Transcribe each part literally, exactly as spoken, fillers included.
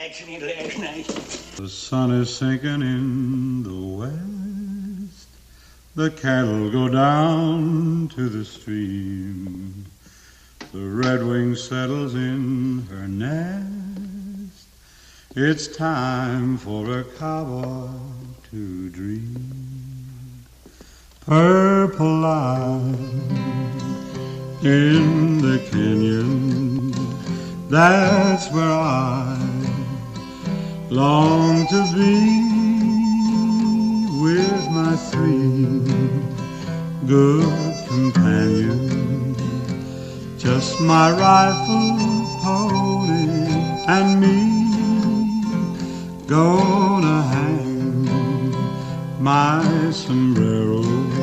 accident last night. The sun is sinking in the west. The cattle go down to the stream. The redwing settles in her nest. It's time for a cowboy to dream. Purple light in the canyon, that's where I long to be, with my three good companions, just my rifle, pony, and me. Gonna hang my sombrero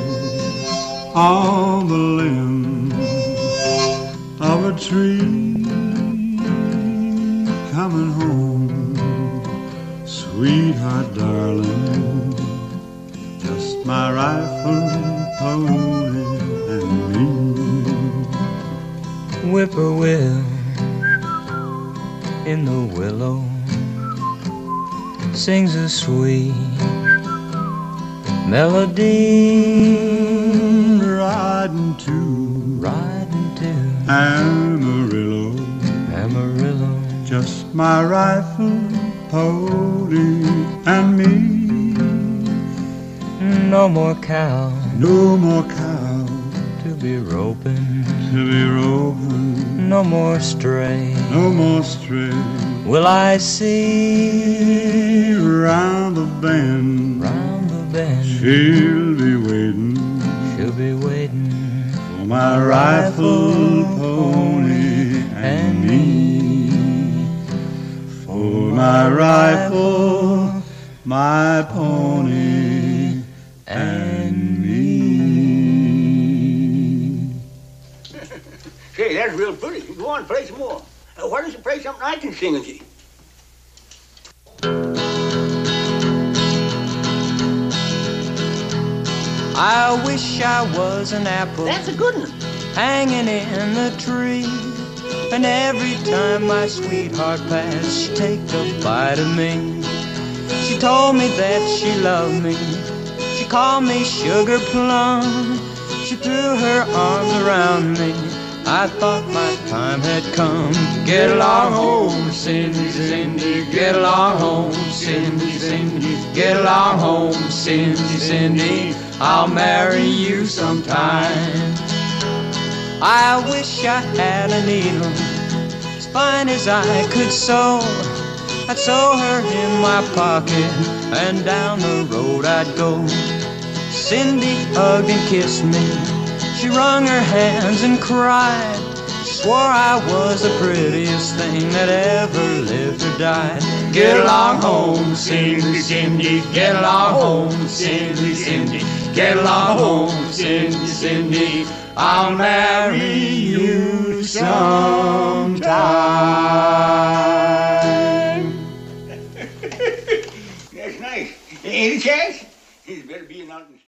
on the limb of a tree. Coming home, sweetheart darling, just my rifle, pony, and me. Whippoorwill in the willow sings a sweet melody. Riding to, riding to Amarillo, Amarillo, just my rifle, pony, and me. No more cow, no more cow to be roping, to be roping. No more stray, no more stray will I see. Round the bend, round the bend, she'll be waiting, she'll be waiting for my rifle, pony, and me. For my rifle, my pony, and me. Say, that's real pretty. Go on, play some more. Uh, why don't you play something I can sing with you? I wish I was an apple. That's a good one. Hanging in the tree. And every time my sweetheart passed, she'd take a bite of me. She told me that she loved me. She called me Sugar Plum. She threw her arms around me. I thought my time had come. Get along home, Cindy, Cindy. Get along home, Cindy, Cindy. Get along home, Cindy, Cindy. I'll marry you sometime. I wish I had a needle as fine as I could sew. I'd sew her in my pocket and down the road I'd go. Cindy hugged and kissed me. She wrung her hands and cried. She swore I was the prettiest thing that ever lived or died. Get along home, Cindy, Cindy. Get along home, Cindy, Cindy. Get along home, Cindy, Cindy. I'll marry you someday.